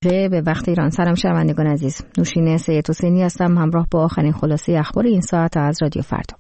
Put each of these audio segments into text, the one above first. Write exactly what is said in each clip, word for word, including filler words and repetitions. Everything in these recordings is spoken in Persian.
به وقت ایران. سلام شنوندگان عزیز، نوشین سید حسینی هستم همراه با آخرین خلاصه اخبار این ساعت از رادیو فردا.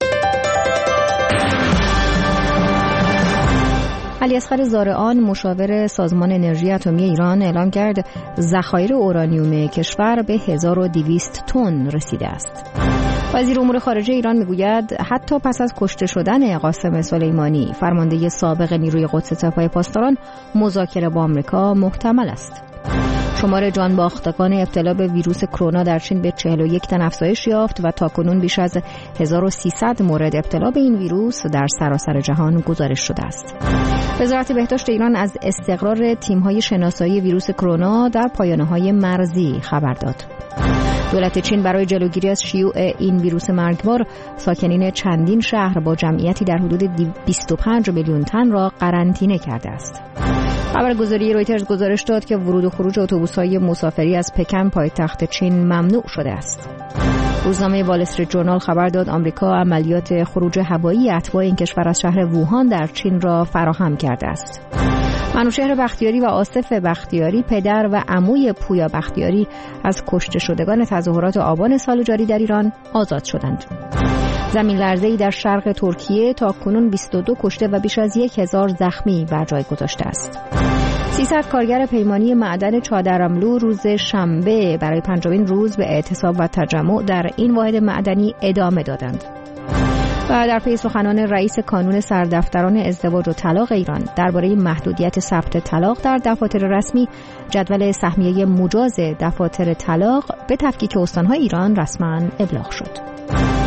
علیاصغر زارعان مشاور سازمان انرژی اتمی ایران اعلام کرد ذخایر اورانیوم کشور به هزار و دویست تن رسیده است. وزیر امور خارجه ایران میگوید حتی پس از کشته شدن قاسم سلیمانی فرمانده سابق نیروی قدس سپاه پاسداران مذاکره با آمریکا محتمل است. شمار جانباختگان ابتلا به ویروس کرونا در چین به چهل و یک تن افزایش یافت و تاکنون بیش از هزار و سیصد مورد ابتلا به این ویروس در سراسر جهان گزارش شده است. وزارت بهداشت ایران از استقرار تیم‌های شناسایی ویروس کرونا در پایانه‌های مرزی خبر داد. دولت چین برای جلوگیری از شیوع این ویروس مرگبار ساکنین چندین شهر با جمعیتی در حدود بیست و پنج میلیون تن را قرنطینه کرده است. خبرگزاری رویترز گزارش داد که ورود و خروج اتوبوس‌های مسافری از پکن پایتخت چین ممنوع شده است. روزنامه وال استریت ژورنال خبر داد آمریکا عملیات خروج هوایی اتباع این کشور از شهر ووهان در چین را فراهم کرده است. منوچهر بختیاری و آصف بختیاری پدر و عموی پویا بختیاری از کشته شدگان تظاهرات آبان سال جاری در ایران آزاد شدند. زمین لرزه‌ای در شرق ترکیه تا کنون بیست و دو کشته و بیش از یک هزار زخمی بر جای گذاشته است. سیصد کارگر پیمانی معدن چادرملو روز شنبه برای پنجمین روز به اعتصاب و تجمع در این واحد معدنی ادامه دادند. و در پی سخنان رئیس کانون سردفتران ازدواج و طلاق ایران درباره محدودیت ثبت طلاق در دفاتر رسمی، جدول سهمیه مجاز دفاتر طلاق به تفکیک استان‌های ایران رسما ابلاغ شد.